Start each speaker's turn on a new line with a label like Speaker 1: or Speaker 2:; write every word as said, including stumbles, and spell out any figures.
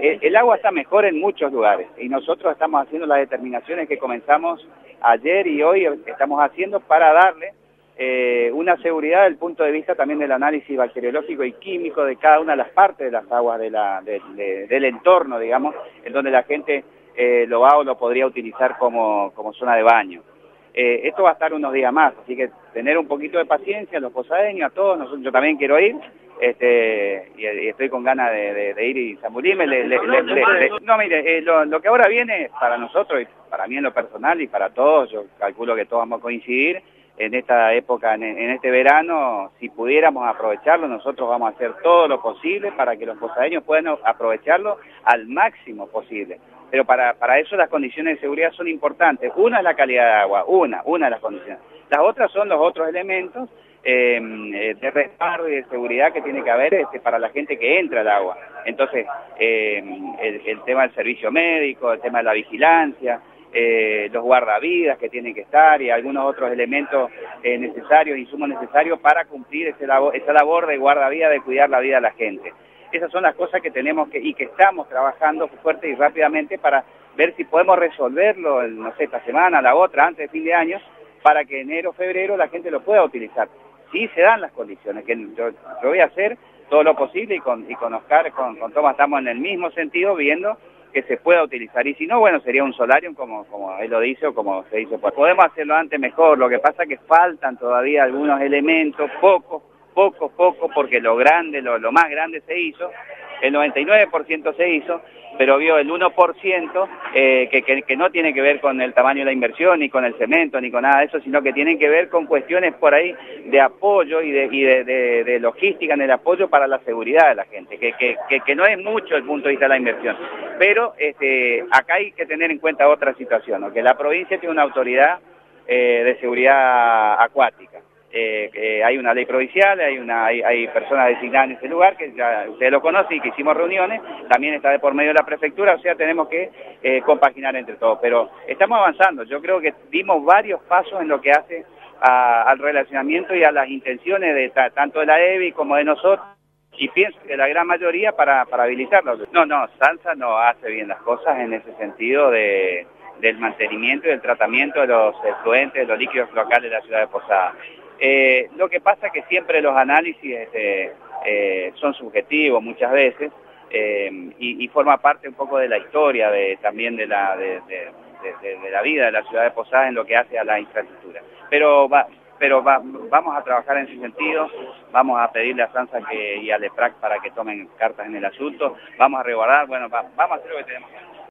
Speaker 1: eh, el agua está mejor en muchos lugares y nosotros estamos haciendo las determinaciones que comenzamos ayer y hoy estamos haciendo para darle eh, una seguridad desde el punto de vista también del análisis bacteriológico y químico de cada una de las partes de las aguas de la, de, de, del entorno, digamos, en donde la gente eh, lo va o lo podría utilizar como, como zona de baño. Eh, esto va a estar unos días más, así que tener un poquito de paciencia, los posadeños, a todos, nosotros, yo también quiero ir, este, y, y estoy con ganas de, de, de ir y zambulirme. Le, le, le, le, le, no, mire, eh, lo, lo que ahora viene para nosotros, y para mí en lo personal y para todos, yo calculo que todos vamos a coincidir, en esta época, en, en este verano, si pudiéramos aprovecharlo, nosotros vamos a hacer todo lo posible para que los posadeños puedan aprovecharlo al máximo posible. Pero para, para eso las condiciones de seguridad son importantes. Una es la calidad de agua, una, una de las condiciones. Las otras son los otros elementos eh, de respaldo y de seguridad que tiene que haber este, para la gente que entra al agua. Entonces, eh, el, el tema del servicio médico, el tema de la vigilancia, eh, los guardavidas que tienen que estar y algunos otros elementos eh, necesarios, insumos necesarios para cumplir ese labor, esa labor de guardavida, de cuidar la vida de la gente. Esas son las cosas que tenemos que y que estamos trabajando fuerte y rápidamente para ver si podemos resolverlo, no sé, esta semana, la otra, antes de fin de año, para que enero, febrero la gente lo pueda utilizar. Sí se dan las condiciones, que yo, yo voy a hacer todo lo posible y con, y con Oscar, con, con Tomás estamos en el mismo sentido, viendo que se pueda utilizar. Y si no, bueno, sería un solarium, como, como él lo dice o como se dice. Pues podemos hacerlo antes mejor, lo que pasa es que faltan todavía algunos elementos, pocos, poco, poco, porque lo grande, lo, lo más grande se hizo, el noventa y nueve por ciento se hizo, pero vio el uno por ciento eh, que, que, que no tiene que ver con el tamaño de la inversión, ni con el cemento, ni con nada de eso, sino que tienen que ver con cuestiones por ahí de apoyo y de, y de, de, de logística en el apoyo para la seguridad de la gente, que, que, que, que no es mucho el punto de vista de la inversión. Pero este, acá hay que tener en cuenta otra situación, ¿no? Que la provincia tiene una autoridad eh, de seguridad acuática. Eh, eh, hay una ley provincial, hay, una, hay, hay personas designadas en ese lugar, que ya ustedes lo conocen y que hicimos reuniones, también está de por medio de la prefectura, o sea, tenemos que eh, compaginar entre todos. Pero estamos avanzando, yo creo que dimos varios pasos en lo que hace a, al relacionamiento y a las intenciones de tanto de la E B I como de nosotros, y pienso que la gran mayoría para, para habilitarlo. No, no, Sansa no hace bien las cosas en ese sentido de, del mantenimiento y del tratamiento de los efluentes, de los líquidos locales de la ciudad de Posadas. Eh, lo que pasa es que siempre los análisis este, eh, son subjetivos muchas veces eh, y, y forma parte un poco de la historia de, también de la, de, de, de, de la vida de la ciudad de Posadas en lo que hace a la infraestructura. Pero, va, pero va, vamos a trabajar en ese sentido, vamos a pedirle a Sansa que, y a Leprac para que tomen cartas en el asunto, vamos a resguardar, bueno, va, vamos a hacer lo que tenemos que hacer.